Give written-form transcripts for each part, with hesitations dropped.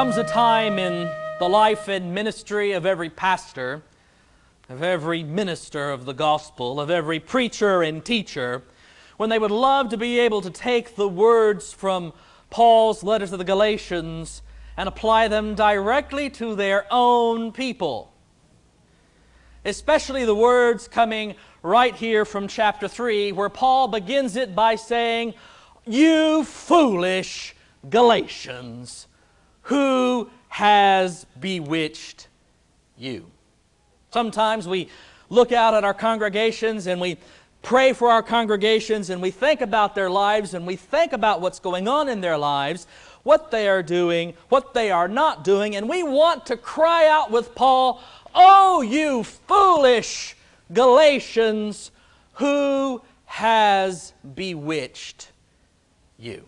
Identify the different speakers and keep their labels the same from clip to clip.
Speaker 1: comes a time in the life and ministry of every pastor, of every minister of the gospel, of every preacher and teacher, when they would love to be able to take the words from Paul's letter to the Galatians and apply them directly to their own people. Especially the words coming right here from chapter 3, where Paul begins it by saying, "You foolish Galatians, who has bewitched you?" Sometimes we look out at our congregations and we pray for our congregations and we think about their lives and we think about what's going on in their lives, what they are doing, what they are not doing, and we want to cry out with Paul, "Oh, you foolish Galatians, who has bewitched you?"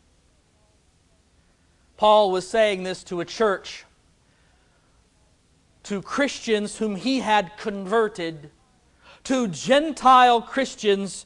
Speaker 1: Paul was saying this to a church, to Christians whom he had converted, to Gentile Christians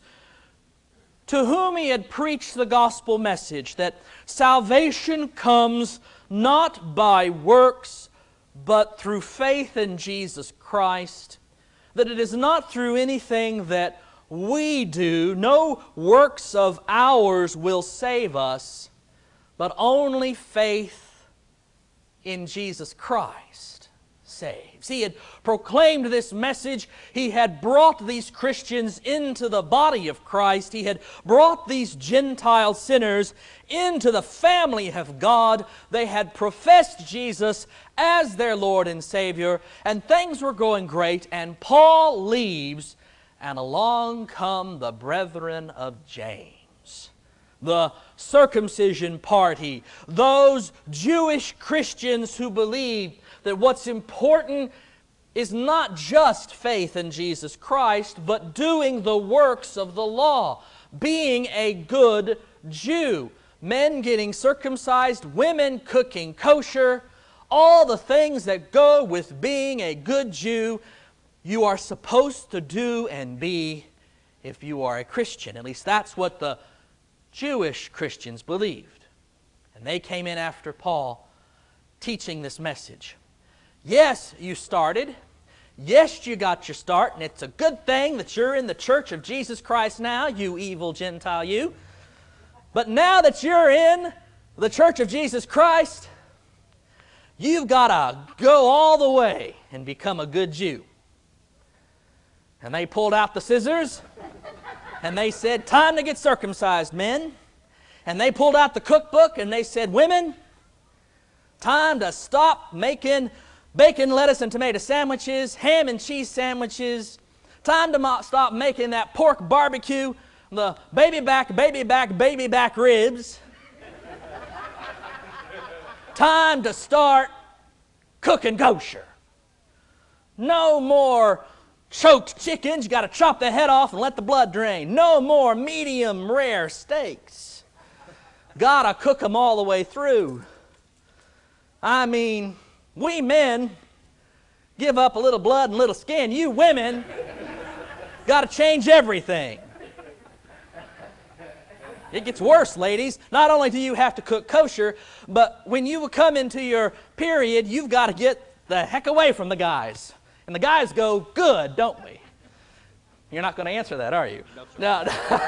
Speaker 1: to whom he had preached the gospel message that salvation comes not by works, but through faith in Jesus Christ, that it is not through anything that we do, no works of ours will save us, but only faith in Jesus Christ saves. He had proclaimed this message. He had brought these Christians into the body of Christ. He had brought these Gentile sinners into the family of God. They had professed Jesus as their Lord and Savior, and things were going great, and Paul leaves, and along come the brethren of James, the circumcision party, those Jewish Christians who believed that what's important is not just faith in Jesus Christ, but doing the works of the law, being a good Jew, men getting circumcised, women cooking kosher, all the things that go with being a good Jew, you are supposed to do and be if you are a Christian. At least that's what the Jewish Christians believed. And they came in after Paul teaching this message. Yes, you started. Yes, you got your start, and it's a good thing that you're in the church of Jesus Christ now, you evil Gentile you. But now that you're in the church of Jesus Christ, you've got to go all the way and become a good Jew. And they pulled out the scissors, and they said, "Time to get circumcised, men." And they pulled out the cookbook, and they said, "Women, time to stop making bacon, lettuce, and tomato sandwiches, ham and cheese sandwiches. Time to stop making that pork barbecue, the baby back ribs. Time to start cooking kosher. No more choked chickens, you got to chop the head off and let the blood drain. No more medium rare steaks. Got to cook them all the way through." I mean, we men give up a little blood and a little skin. You women got to change everything. It gets worse, ladies. Not only do you have to cook kosher, but when you come into your period, you've got to get the heck away from the guys. And the guys go, "Good, don't we?" You're not going to answer that, are you? No.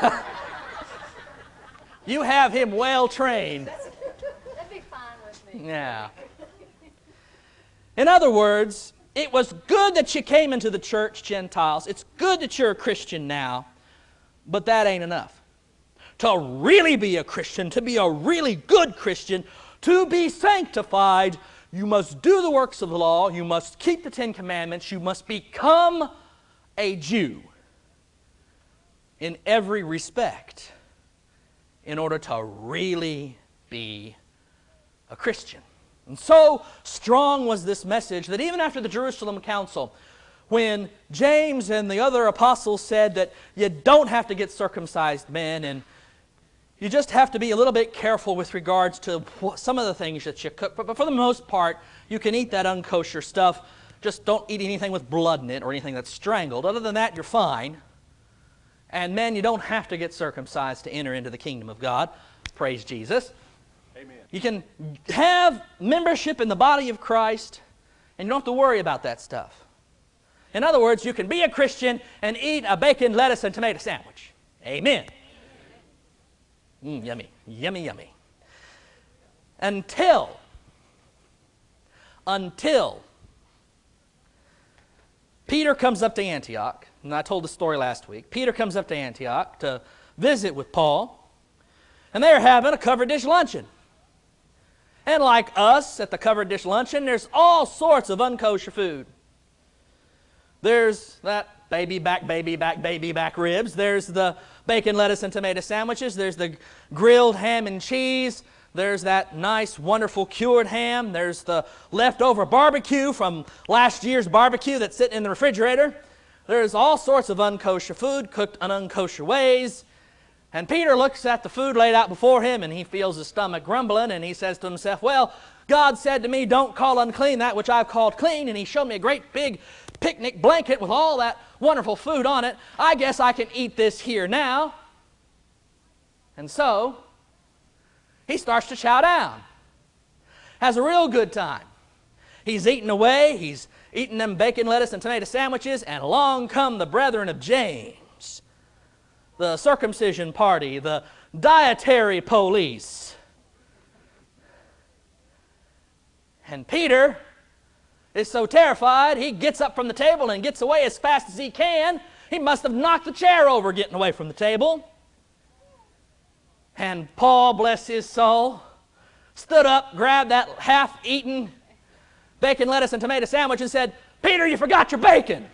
Speaker 1: You have him well trained.
Speaker 2: That'd be fine with me.
Speaker 1: Yeah. In other words, it was good that you came into the church, Gentiles. It's good that you're a Christian now, but that ain't enough. To really be a Christian, to be a really good Christian, to be sanctified, you must do the works of the law, you must keep the Ten Commandments, you must become a Jew in every respect in order to really be a Christian. And so strong was this message that even after the Jerusalem Council, when James and the other apostles said that you don't have to get circumcised, men, and you just have to be a little bit careful with regards to some of the things that you cook. But for the most part, you can eat that unkosher stuff. Just don't eat anything with blood in it or anything that's strangled. Other than that, you're fine. And men, you don't have to get circumcised to enter into the kingdom of God. Praise Jesus. You can have membership in the body of Christ, and you don't have to worry about that stuff. In other words, you can be a Christian and eat a bacon, lettuce, and tomato sandwich. Amen. Yummy, yummy, yummy. Until Peter comes up to Antioch, and I told the story last week. Peter comes up to Antioch to visit with Paul, and they're having a covered dish luncheon. And like us at the covered dish luncheon, there's all sorts of unkosher food. There's that baby back ribs. There's the bacon, lettuce, and tomato sandwiches. There's the grilled ham and cheese. There's that nice, wonderful cured ham. There's the leftover barbecue from last year's barbecue that's sitting in the refrigerator. There's all sorts of unkosher food cooked in unkosher ways. And Peter looks at the food laid out before him, and he feels his stomach grumbling, and he says to himself, well, God said to me, don't call unclean that which I've called clean, and he showed me a great big picnic blanket with all that wonderful food on it. I guess I can eat this here now. And so he starts to chow down. Has a real good time. He's eating away. He's eating them bacon, lettuce, and tomato sandwiches, and along come the brethren of James, the circumcision party, the dietary police. And Peter is so terrified, he gets up from the table and gets away as fast as he can. He must have knocked the chair over getting away from the table. And Paul, bless his soul, stood up, grabbed that half-eaten bacon, lettuce, and tomato sandwich and said, Peter, you forgot your bacon.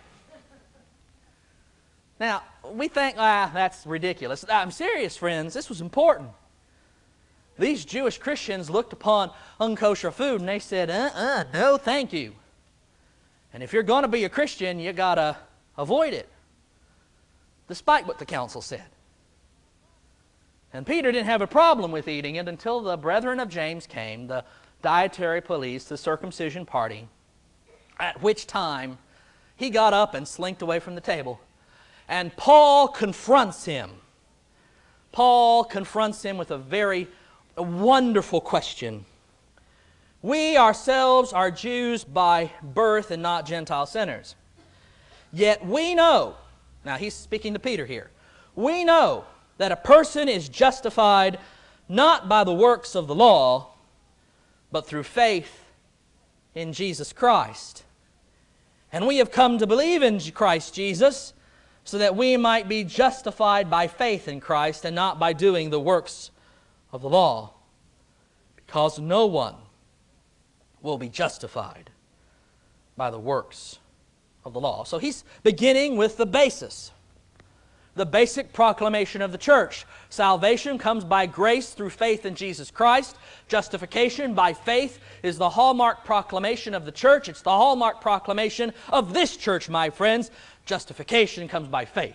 Speaker 1: Now, we think, that's ridiculous. I'm serious, friends. This was important. These Jewish Christians looked upon unkosher food and they said, no, thank you. And if you're going to be a Christian, you got to avoid it, despite what the council said. And Peter didn't have a problem with eating it until the brethren of James came, the dietary police, the circumcision party, at which time he got up and slinked away from the table. And Paul confronts him. Paul confronts him with a very wonderful question. We ourselves are Jews by birth and not Gentile sinners. Yet we know, now he's speaking to Peter here, we know that a person is justified not by the works of the law, but through faith in Jesus Christ. And we have come to believe in Christ Jesus so that we might be justified by faith in Christ and not by doing the works of the law, because no one will be justified by the works of the law. So he's beginning with the basis, the basic proclamation of the church. Salvation comes by grace through faith in Jesus Christ. Justification by faith is the hallmark proclamation of the church. It's the hallmark proclamation of this church, my friends. Justification comes by faith.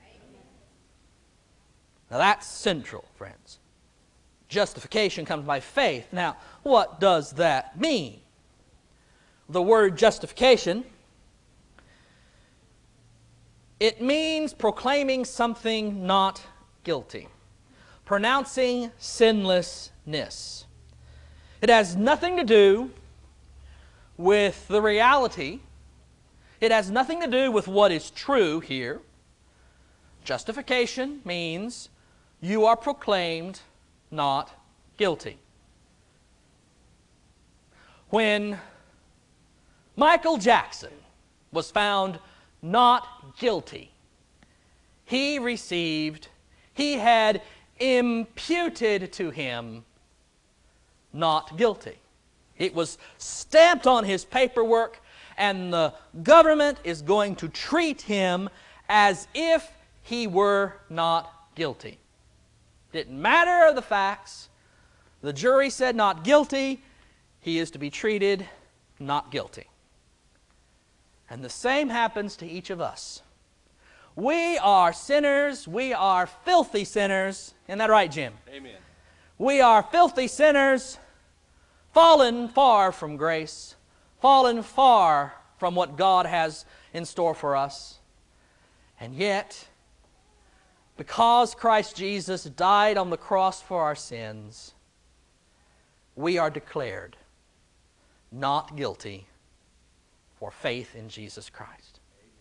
Speaker 1: Now that's central, friends. Justification comes by faith. Now, what does that mean? The word justification, it means proclaiming something not guilty, pronouncing sinlessness. It has nothing to do with the reality. It has nothing to do with what is true here. Justification means you are proclaimed not guilty. When Michael Jackson was found not guilty, he had imputed to him not guilty. It was stamped on his paperwork, and the government is going to treat him as if he were not guilty. Didn't matter the facts. The jury said not guilty. He is to be treated not guilty. And the same happens to each of us. We are sinners. We are filthy sinners. Isn't that right, Jim?
Speaker 3: Amen.
Speaker 1: We are filthy sinners, fallen far from grace, fallen far from what God has in store for us. And yet, because Christ Jesus died on the cross for our sins, we are declared not guilty for faith in Jesus Christ.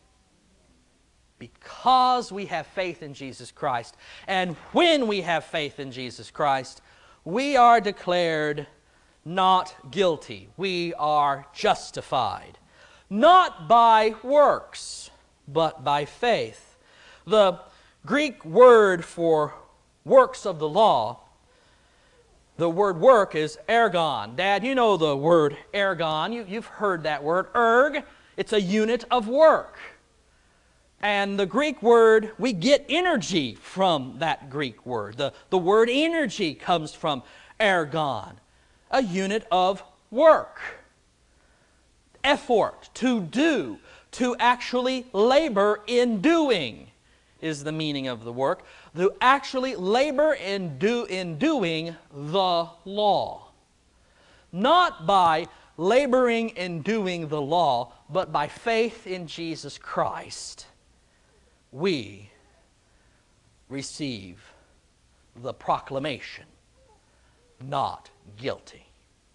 Speaker 1: Because we have faith in Jesus Christ, and when we have faith in Jesus Christ, we are declared not guilty. We are justified. Not by works, but by faith. The Greek word for works of the law, the word work is ergon. Dad, you know the word ergon. You've heard that word. Erg, it's a unit of work. And the Greek word, we get energy from that Greek word. The word energy comes from ergon, a unit of work. Effort, to do, to actually labor in doing is the meaning of the work. To actually labor in doing the law. Not by laboring in doing the law, but by faith in Jesus Christ, we receive the proclamation, not guilty.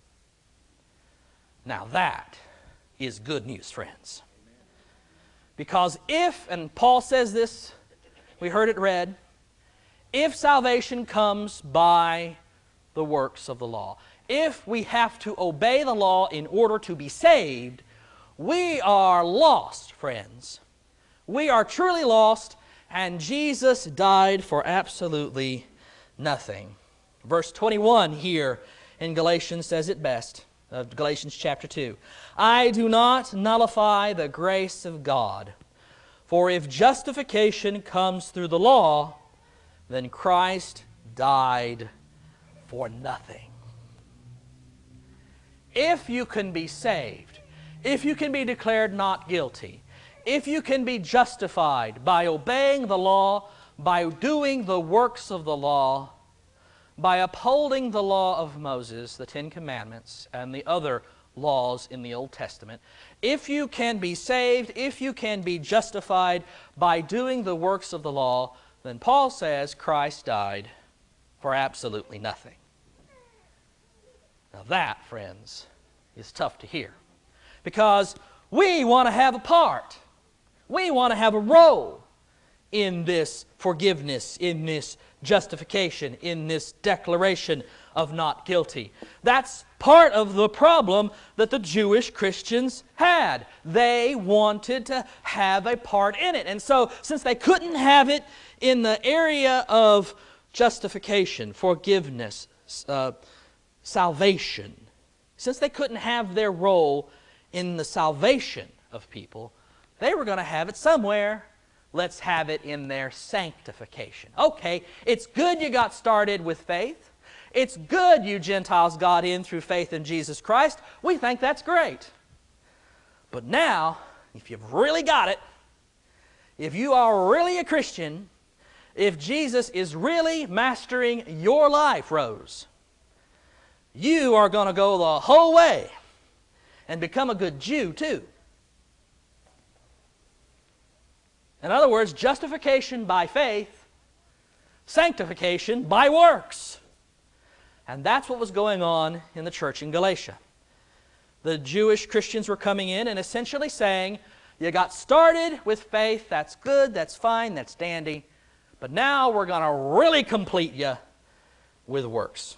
Speaker 1: Now that is good news, friends. Because if, and Paul says this, we heard it read, if salvation comes by the works of the law, if we have to obey the law in order to be saved, we are lost, friends. We are truly lost, and Jesus died for absolutely nothing. Verse 21 here in Galatians says it best, Galatians chapter 2. I do not nullify the grace of God, for if justification comes through the law, then Christ died for nothing. If you can be saved, if you can be declared not guilty, if you can be justified by obeying the law, by doing the works of the law, by upholding the law of Moses, the Ten Commandments, and the other laws in the Old Testament, if you can be saved, if you can be justified by doing the works of the law, then Paul says Christ died for absolutely nothing. Now that, friends, is tough to hear. Because we want to have a part. We want to have a role in this forgiveness, in this justification, in this declaration of not guilty. That's part of the problem that the Jewish Christians had. They wanted to have a part in it. And so, since they couldn't have it in the area of justification, forgiveness, salvation, since they couldn't have their role in the salvation of people, they were going to have it somewhere. Let's have it in their sanctification. Okay, it's good you got started with faith. It's good you Gentiles got in through faith in Jesus Christ. We think that's great. But now, if you've really got it, if you are really a Christian, if Jesus is really mastering your life, Rose, you are going to go the whole way and become a good Jew too. In other words, justification by faith, sanctification by works. And that's what was going on in the church in Galatia. The Jewish Christians were coming in and essentially saying, you got started with faith, that's good, that's fine, that's dandy, but now we're going to really complete you with works.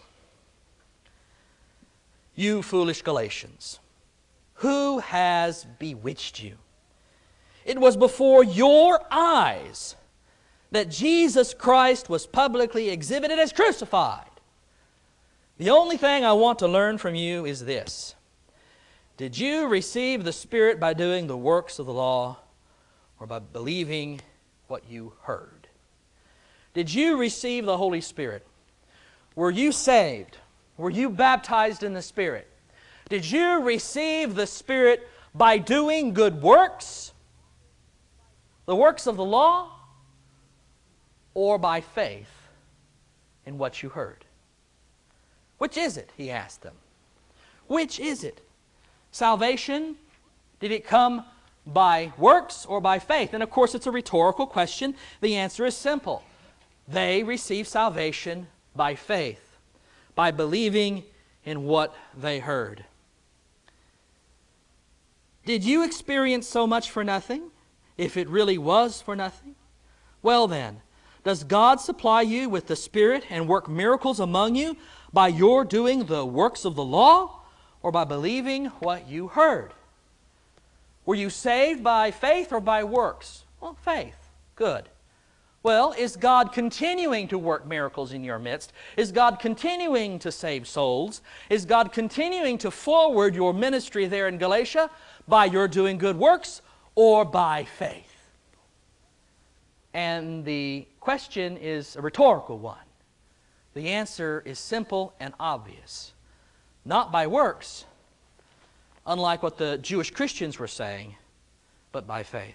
Speaker 1: You foolish Galatians, who has bewitched you? It was before your eyes that Jesus Christ was publicly exhibited as crucified. The only thing I want to learn from you is this. Did you receive the Spirit by doing the works of the law or by believing what you heard? Did you receive the Holy Spirit? Were you saved? Were you baptized in the Spirit? Did you receive the Spirit by doing good works? The works of the law, or by faith in what you heard? Which is it? He asked them. Which is it? Salvation, did it come by works or by faith? And of course it's a rhetorical question. The answer is simple. They receive salvation by faith, by believing in what they heard. Did you experience so much for nothing, if it really was for nothing? Well then, does God supply you with the Spirit and work miracles among you by your doing the works of the law, or by believing what you heard? Were you saved by faith or by works? Well, faith. Good. Well, is God continuing to work miracles in your midst? Is God continuing to save souls? Is God continuing to forward your ministry there in Galatia by your doing good works or by faith? And the question is a rhetorical one. The answer is simple and obvious. Not by works, unlike what the Jewish Christians were saying, but by faith.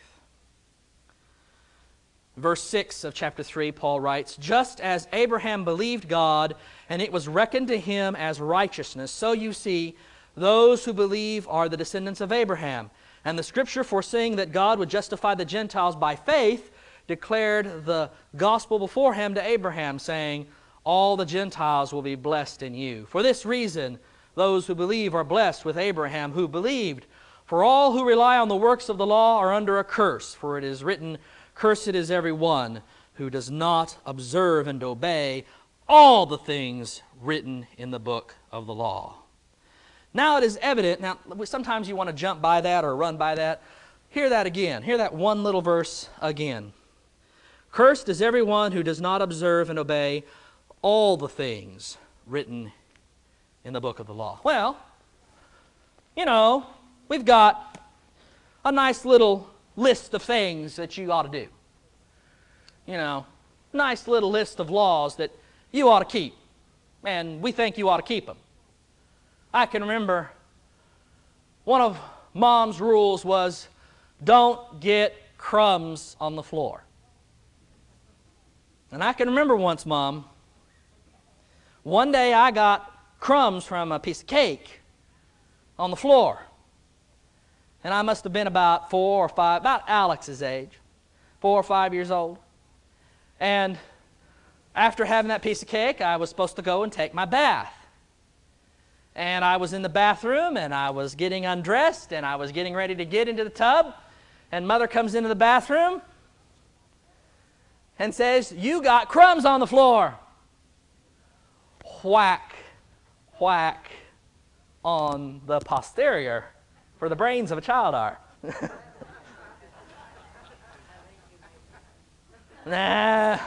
Speaker 1: Verse 6 of chapter 3, Paul writes, "Just as Abraham believed God, and it was reckoned to him as righteousness, so you see, those who believe are the descendants of Abraham. And the Scripture, foreseeing that God would justify the Gentiles by faith, declared the gospel beforehand to Abraham, saying, all the Gentiles will be blessed in you. For this reason, those who believe are blessed with Abraham who believed. For all who rely on the works of the law are under a curse, for it is written, Cursed is every one who does not observe and obey all the things written in the book of the law." Now it is evident, now sometimes you want to jump by that or run by that. Hear that again. Hear that one little verse again. Cursed is everyone who does not observe and obey all the things written in the book of the law. Well, you know, we've got a nice little list of things that you ought to do. You know, nice little list of laws that you ought to keep. And we think you ought to keep them. I can remember one of Mom's rules was, don't get crumbs on the floor. And I can remember once, Mom, one day I got crumbs from a piece of cake on the floor. And I must have been about 4 or 5, about Alex's age, 4 or 5 years old. And after having that piece of cake, I was supposed to go and take my bath. And I was in the bathroom, and I was getting undressed, and I was getting ready to get into the tub. And Mother comes into the bathroom and says, "You got crumbs on the floor." Whack, whack on the posterior, for the brains of a child are. Nah.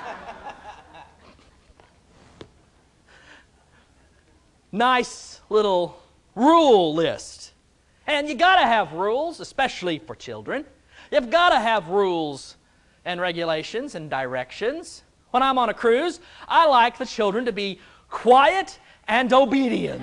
Speaker 1: Nice little rule list. And you got to have rules, especially for children. You've got to have rules and regulations and directions. When I'm on a cruise, I like the children to be quiet and obedient.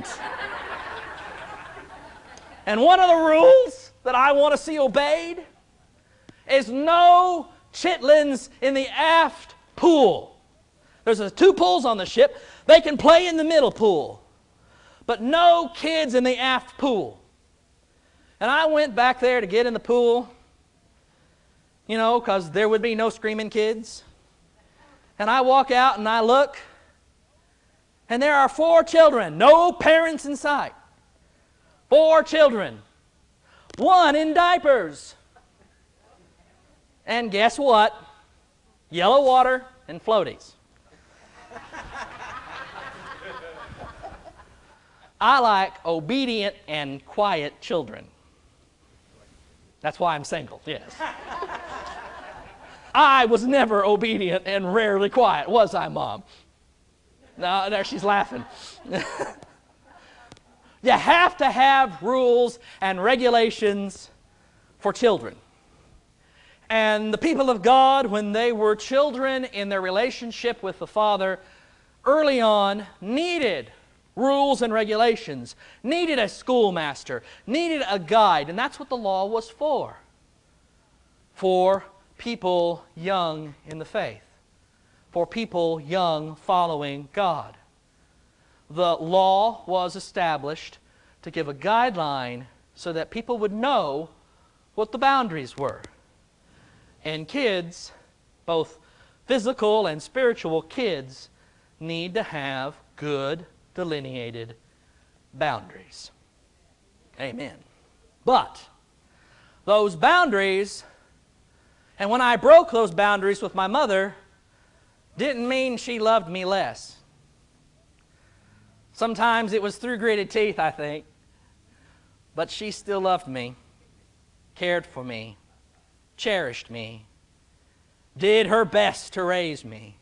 Speaker 1: And one of the rules that I want to see obeyed is no chitlins in the aft pool. There's 2 pools on the ship. They can play in the middle pool, but no kids in the aft pool. And I went back there to get in the pool, you know, because there would be no screaming kids. And I walk out and I look, and there are 4 children, no parents in sight. 4 children, 1 in diapers. And guess what? Yellow water and floaties. I like obedient and quiet children. That's why I'm single, yes. I was never obedient and rarely quiet, was I, Mom? No, there she's laughing. You have to have rules and regulations for children. And the people of God, when they were children in their relationship with the Father, early on needed rules and regulations, needed a schoolmaster, needed a guide, and that's what the law was for people young in the faith, for people young following God. The law was established to give a guideline so that people would know what the boundaries were. And kids, both physical and spiritual kids, need to have good delineated boundaries. Amen. But those boundaries, and when I broke those boundaries with my mother, didn't mean she loved me less. Sometimes it was through gritted teeth, I think. But she still loved me, cared for me, cherished me, did her best to raise me.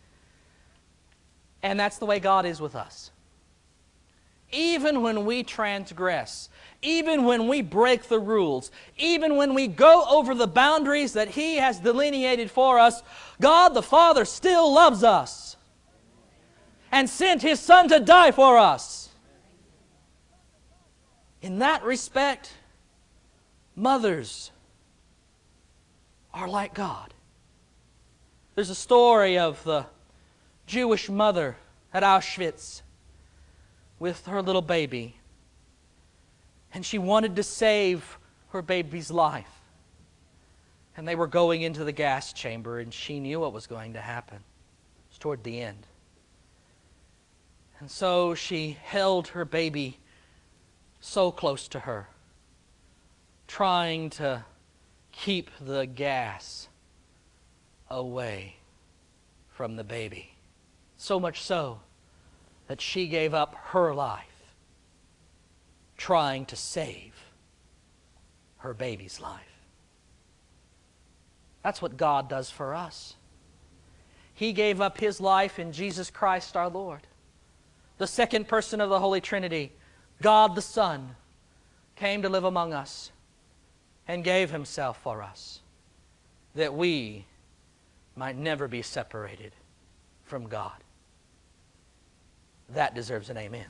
Speaker 1: And that's the way God is with us. Even when we transgress, even when we break the rules, even when we go over the boundaries that He has delineated for us, God the Father still loves us and sent His Son to die for us. In that respect, mothers are like God. There's a story of the Jewish mother at Auschwitz with her little baby. And she wanted to save her baby's life. And they were going into the gas chamber, and she knew what was going to happen. It was toward the end. And so she held her baby so close to her, trying to keep the gas away from the baby. So much so that she gave up her life trying to save her baby's life. That's what God does for us. He gave up His life in Jesus Christ our Lord. The second person of the Holy Trinity, God the Son, came to live among us and gave Himself for us, that we might never be separated from God. That deserves an amen.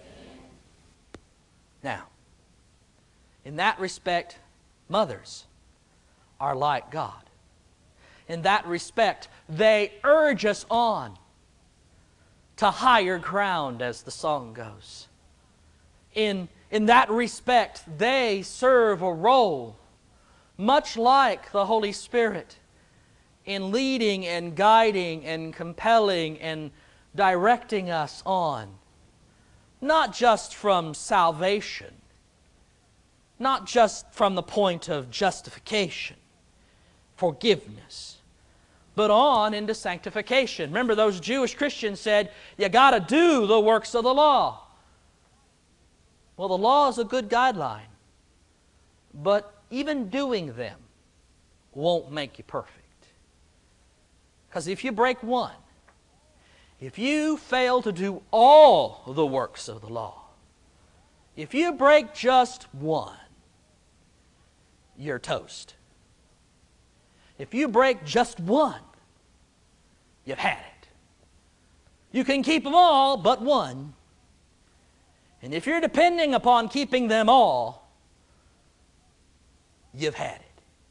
Speaker 1: Now, in that respect, mothers are like God. In that respect, they urge us on to higher ground, as the song goes. In that respect, they serve a role much like the Holy Spirit in leading and guiding and compelling and directing us on, not just from salvation, not just from the point of justification, forgiveness, but on into sanctification. Remember, those Jewish Christians said, you got to do the works of the law. Well, the law is a good guideline, but even doing them won't make you perfect. Because if you break one, if you fail to do all the works of the law, if you break just one, you're toast. If you break just one, you've had it. You can keep them all but one. And if you're depending upon keeping them all, you've had it.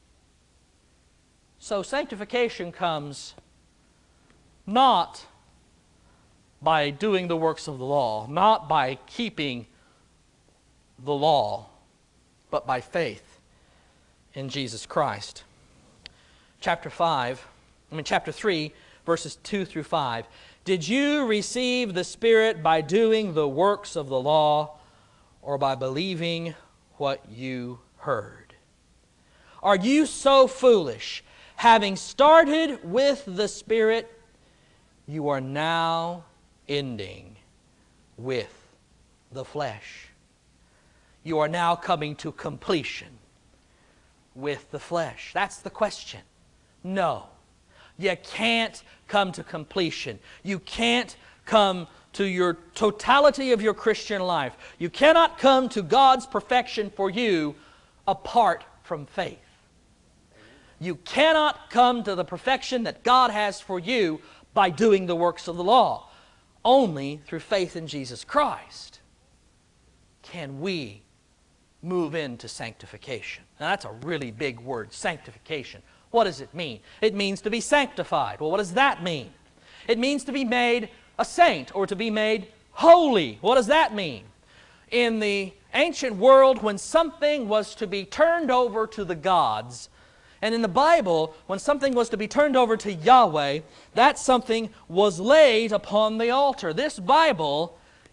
Speaker 1: So sanctification comes not by doing the works of the law, not by keeping the law, but by faith in Jesus Christ. Chapter 3, verses 2 through 5. Did you receive the Spirit by doing the works of the law, or by believing what you heard? Are you so foolish? Having started with the Spirit, you are now ending with the flesh. You are now coming to completion with the flesh. That's the question. No, you can't come to completion. You can't come to your totality of your Christian life. You cannot come to God's perfection for you apart from faith. You cannot come to the perfection that God has for you by doing the works of the law. Only through faith in Jesus Christ can we move into sanctification. Now that's a really big word, sanctification. What does it mean? It means to be sanctified. Well, what does that mean? It means to be made a saint or to be made holy. What does that mean? In the ancient world, when something was to be turned over to the gods, and in the Bible, when something was to be turned over to Yahweh, that something was laid upon the altar. This Bible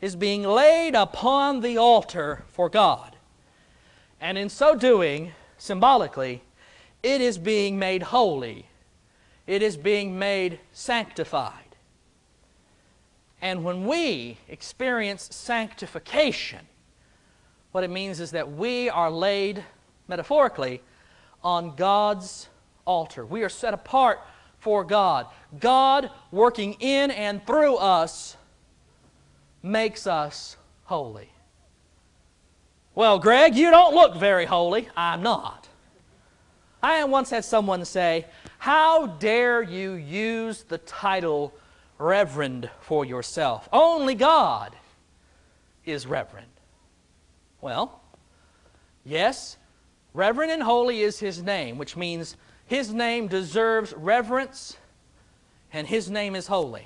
Speaker 1: is being laid upon the altar for God. And in so doing, symbolically, it is being made holy. It is being made sanctified. And when we experience sanctification, what it means is that we are laid, metaphorically, on God's altar. We are set apart for God. God, working in and through us, makes us holy. Well, Greg, you don't look very holy. I'm not. I once had someone say, "How dare you use the title Reverend for yourself? Only God is Reverend." Well, yes, Reverend and holy is His name, which means His name deserves reverence and His name is holy.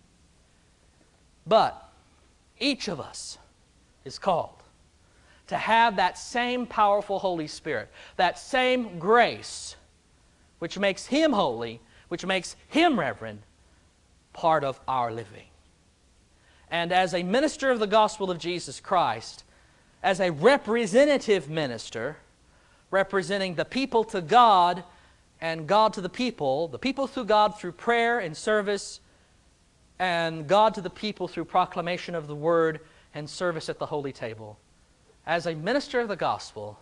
Speaker 1: But each of us is called to have that same powerful Holy Spirit, that same grace which makes Him holy, which makes Him reverend, part of our living. And as a minister of the gospel of Jesus Christ, as a representative minister, representing the people to God and God to the people to God through prayer and service, and God to the people through proclamation of the Word and service at the holy table. As a minister of the gospel,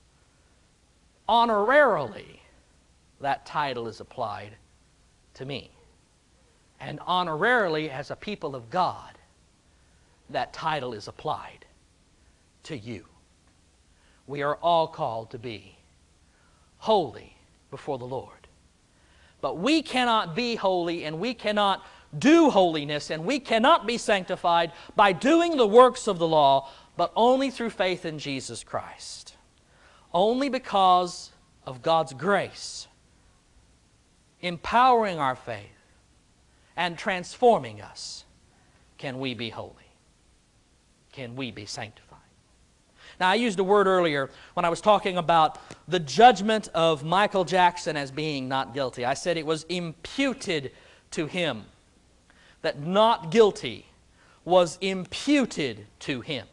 Speaker 1: honorarily, that title is applied to me. And honorarily, as a people of God, that title is applied to you. We are all called to be holy before the Lord. But we cannot be holy, and we cannot do holiness, and we cannot be sanctified by doing the works of the law, but only through faith in Jesus Christ. Only because of God's grace empowering our faith and transforming us can we be holy. Can we be sanctified? Now, I used a word earlier when I was talking about the judgment of Michael Jackson as being not guilty. I said it was imputed to him. That not guilty was imputed to him.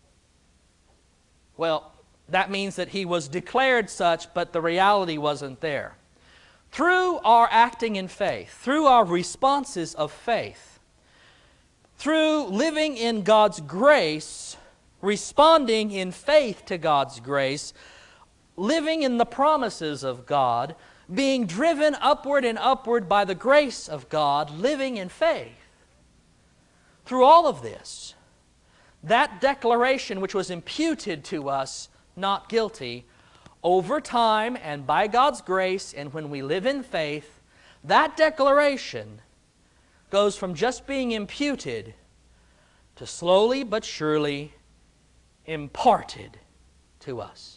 Speaker 1: Well, that means that he was declared such, but the reality wasn't there. Through our acting in faith, through our responses of faith, through living in God's grace, responding in faith to God's grace, living in the promises of God, being driven upward and upward by the grace of God, living in faith. Through all of this, that declaration which was imputed to us, not guilty, over time and by God's grace and when we live in faith, that declaration goes from just being imputed to slowly but surely imparted to us.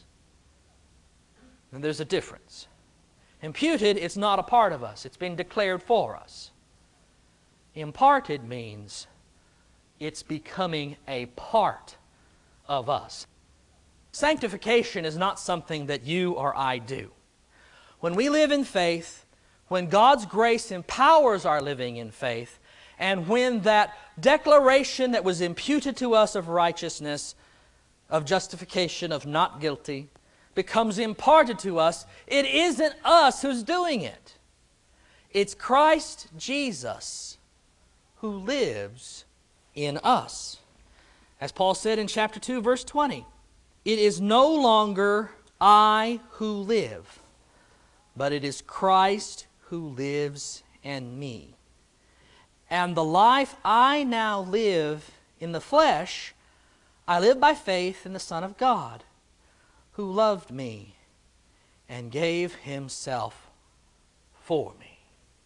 Speaker 1: And there's a difference. Imputed, it's not a part of us. It's been declared for us. Imparted means it's becoming a part of us. Sanctification is not something that you or I do. When we live in faith, when God's grace empowers our living in faith, and when that declaration that was imputed to us of righteousness, of justification, of not guilty, becomes imparted to us, it isn't us who's doing it. It's Christ Jesus who lives in us. As Paul said in chapter 2, verse 20, "It is no longer I who live, but it is Christ who lives in me. And the life I now live in the flesh, I live by faith in the Son of God, who loved me and gave Himself for me."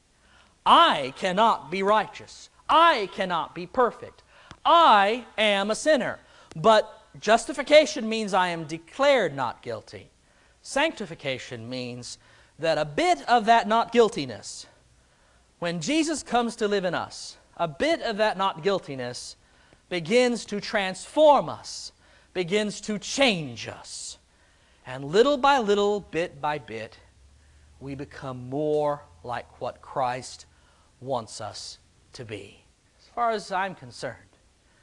Speaker 1: I cannot be righteous. I cannot be perfect. I am a sinner. But justification means I am declared not guilty. Sanctification means that a bit of that not guiltiness, when Jesus comes to live in us, a bit of that not guiltiness begins to transform us, begins to change us. And little by little, bit by bit, we become more like what Christ wants us to be. As far as I'm concerned,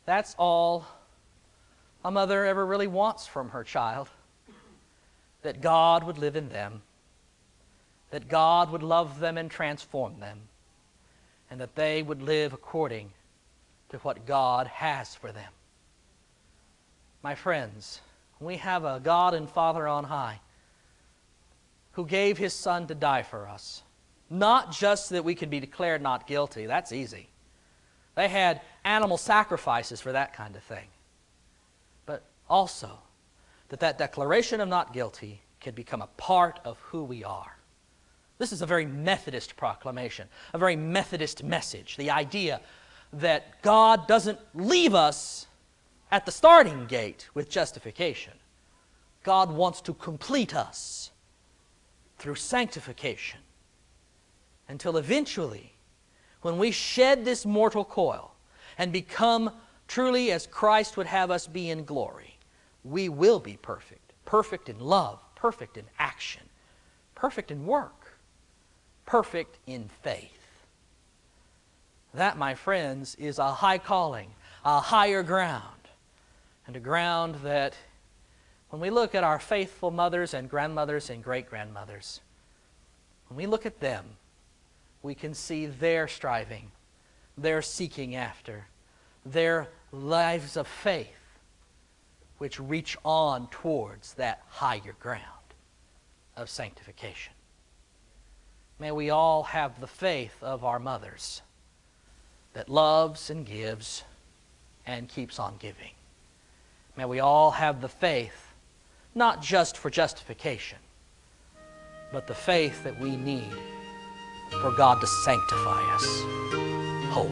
Speaker 1: That's all a mother ever really wants from her child. That God would live in them, that God would love them and transform them, and that they would live according to what God has for them. My friends, we have a God and Father on high who gave His Son to die for us. Not just that we could be declared not guilty. That's easy. They had animal sacrifices for that kind of thing. But also that that declaration of not guilty can become a part of who we are. This is a very Methodist proclamation, a very Methodist message. The idea that God doesn't leave us at the starting gate with justification. God wants to complete us through sanctification until eventually, when we shed this mortal coil and become truly as Christ would have us be in glory, we will be perfect. Perfect in love, perfect in action, perfect in work, perfect in faith. That, my friends, is a high calling, a higher ground, and a ground that when we look at our faithful mothers and grandmothers and great-grandmothers, when we look at them, we can see their striving, their seeking after, their lives of faith, which reach on towards that higher ground of sanctification. May we all have the faith of our mothers that loves and gives and keeps on giving. May we all have the faith, not just for justification, but the faith that we need for God to sanctify us wholly.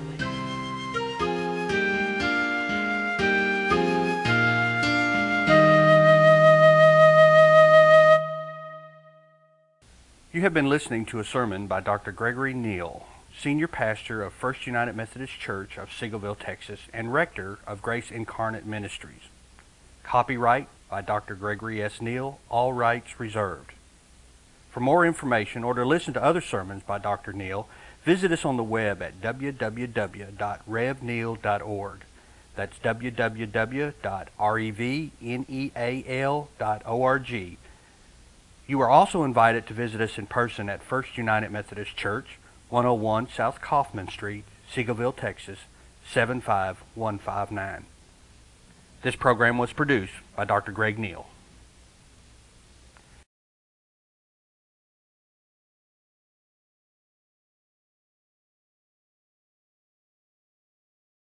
Speaker 3: You have been listening to a sermon by Dr. Gregory Neal, Senior Pastor of First United Methodist Church of Seagoville, Texas, and Rector of Grace Incarnate Ministries. Copyright by Dr. Gregory S. Neal, all rights reserved. For more information or to listen to other sermons by Dr. Neal, visit us on the web at www.revneal.org. That's www.revneal.org. You are also invited to visit us in person at First United Methodist Church, 101 South Kaufman Street, Seagoville, Texas, 75159. This program was produced by Dr. Greg Neal.